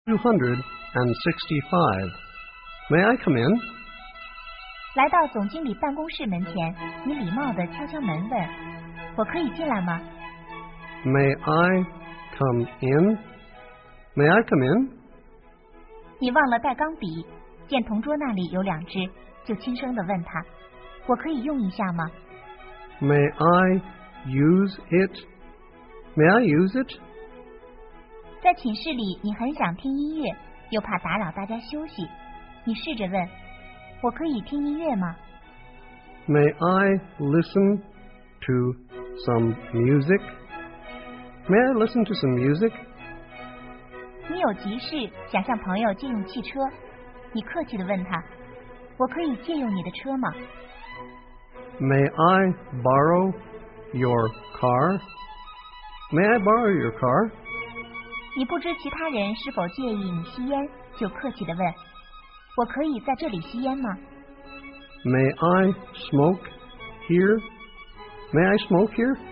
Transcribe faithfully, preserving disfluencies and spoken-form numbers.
two hundred sixty-five. May I come in? 来到总经理办公室门前，你礼貌地敲敲门问：“我可以进来吗？” May I come in? May I come in? 你忘了带钢笔，见同桌那里有两支，就轻声地问他：“我可以用一下吗？” May I use it? May I use it? 在寝室里，你很想听音乐，又怕打扰大家休息，你试着问：“我可以听音乐吗？” May I listen to some music? May I listen to some music? 你有急事想向朋友借用汽车，你客气地问他：“我可以借用你的车吗？” May I borrow your car? May I borrow your car? 你不知其他人是否介意你吸烟，就客气地问：“我可以在这里吸烟吗？” May I smoke here? May I smoke here?